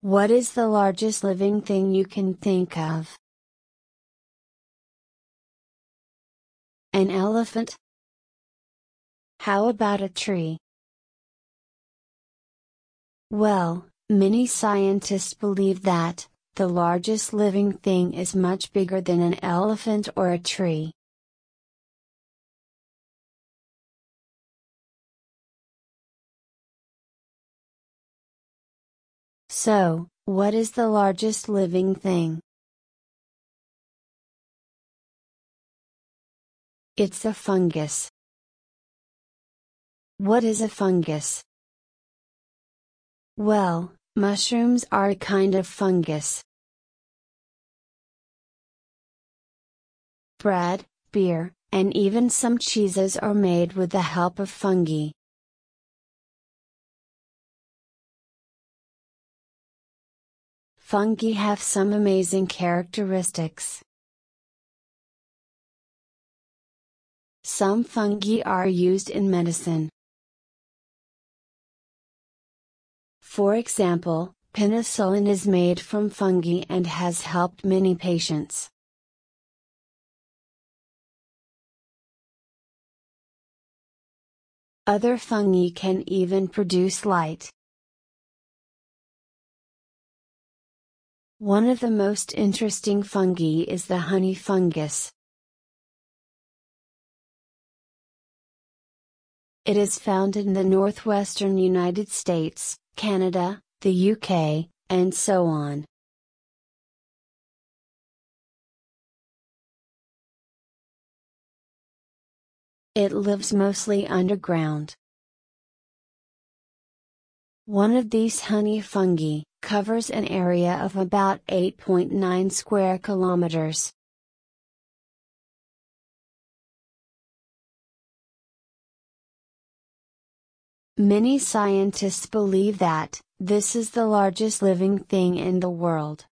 What is the largest living thing you can think of? An elephant? How about a tree? Well, many scientists believe that the largest living thing is much bigger than an elephant or a tree. So, what is the largest living thing? It's a fungus. What is a fungus? Well, mushrooms are a kind of fungus. Bread, beer, and even some cheeses are made with the help of fungi. Fungi have some amazing characteristics. Some fungi are used in medicine. For example, penicillin is made from fungi and has helped many patients. Other fungi can even produce light. One of the most interesting fungi is the honey fungus. It is found in the northwestern United States, Canada, the UK, and so on. It lives mostly underground. One of these honey fungi covers an area of about 8.9 square kilometers. Many scientists believe that this is the largest living thing in the world.